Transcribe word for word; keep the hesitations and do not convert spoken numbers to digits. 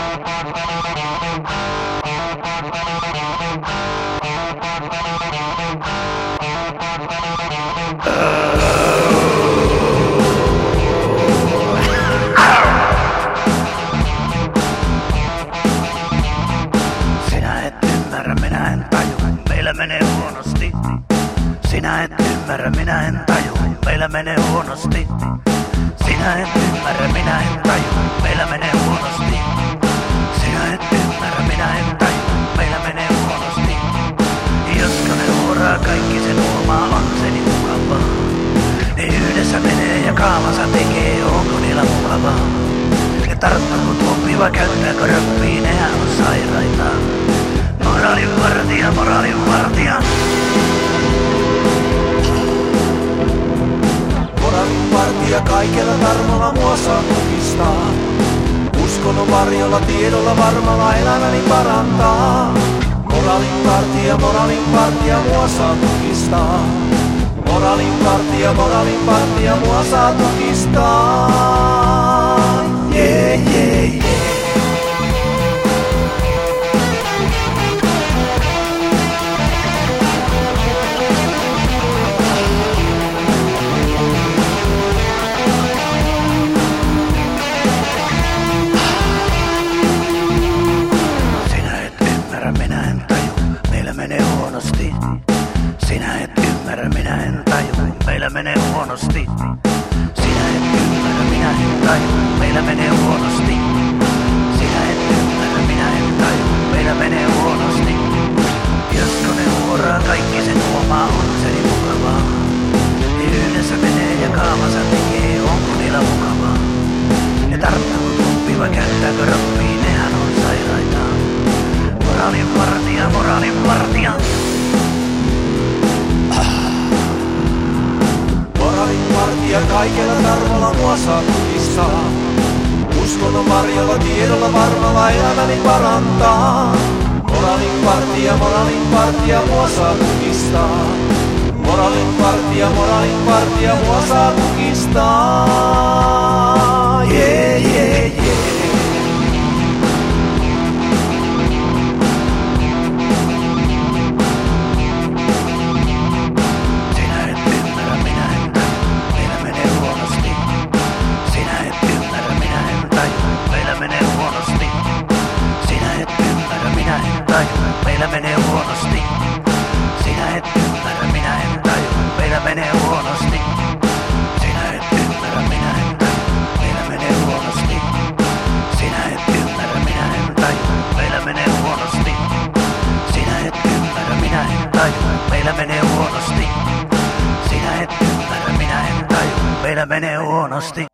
Sinä et ymmärrä, minä en taju, meillä menee huonosti. Sinä et ymmärrä, minä en taju, meillä menee huonosti. Sinä et ymmärrä, minä en taju, meillä menee huonosti. Sinä et ymmärrä, minä en taju, meillä menee huonosti. Josko ne huoraa kaikki sen huomaa, on se niin mukavaa. Ne yhdessä menee ja kaavansa tekee, onko niillä mukavaa. Ne tarttuko tuoppiva käyttääkö röppii, nehän on sairaita. Moraalinvartija, moraalinvartija. Moraalinvartija kaikella tarmolla mua saa kukistaa. Uskonnon varjolla, tiedolla varmalla elämäni parantaa. Moraalinvartija, moraalinvartija mua saa kukistaa. Moraalinvartija, moraalinvartija mua saa kukistaa. Yeah, yeah, yeah. Minä en taju, meillä menee huonosti. Sinä et ymmärrä, minä en taju, meillä menee huonosti. Sinä et ymmärrä, minä en taju, meillä menee huonosti. Sinä et ymmärrä, minä en taju, meillä menee huonosti. Josko ne huoraa kaikki sen huomaa, on se niin mukavaa. Ne yhdessä menee ja kaavansa tekee, onko niillä mukavaa. Ne tarttuu tumppiva, käyttääkö rappii, nehän on sairaita. Moraalinvartija, moraalinvartija. Moraalinvartija kaikella tarmolla mua saa kukistaa. Uskonnon varjolla, tiedolla varmalla elämäni parantaa. Moraalinvartija, moraalinvartija mua saa kukistaa. Moraalinvartija, moraalinvartija mua saa kukistaa. Yeah, yeah, yeah. Meillä menee huonosti. Sinä et ymmärrä, minä en taju, meillä menee huonosti. Sinä et ymmärrä, minä en taju, meillä menee huonosti. Sinä et ymmärrä, minä en taju, meillä menee huonosti. Sinä et ymmärrä, minä en taju, meillä menee huonosti. Sinä et ymmärrä, minä en taju, meillä menee huonosti.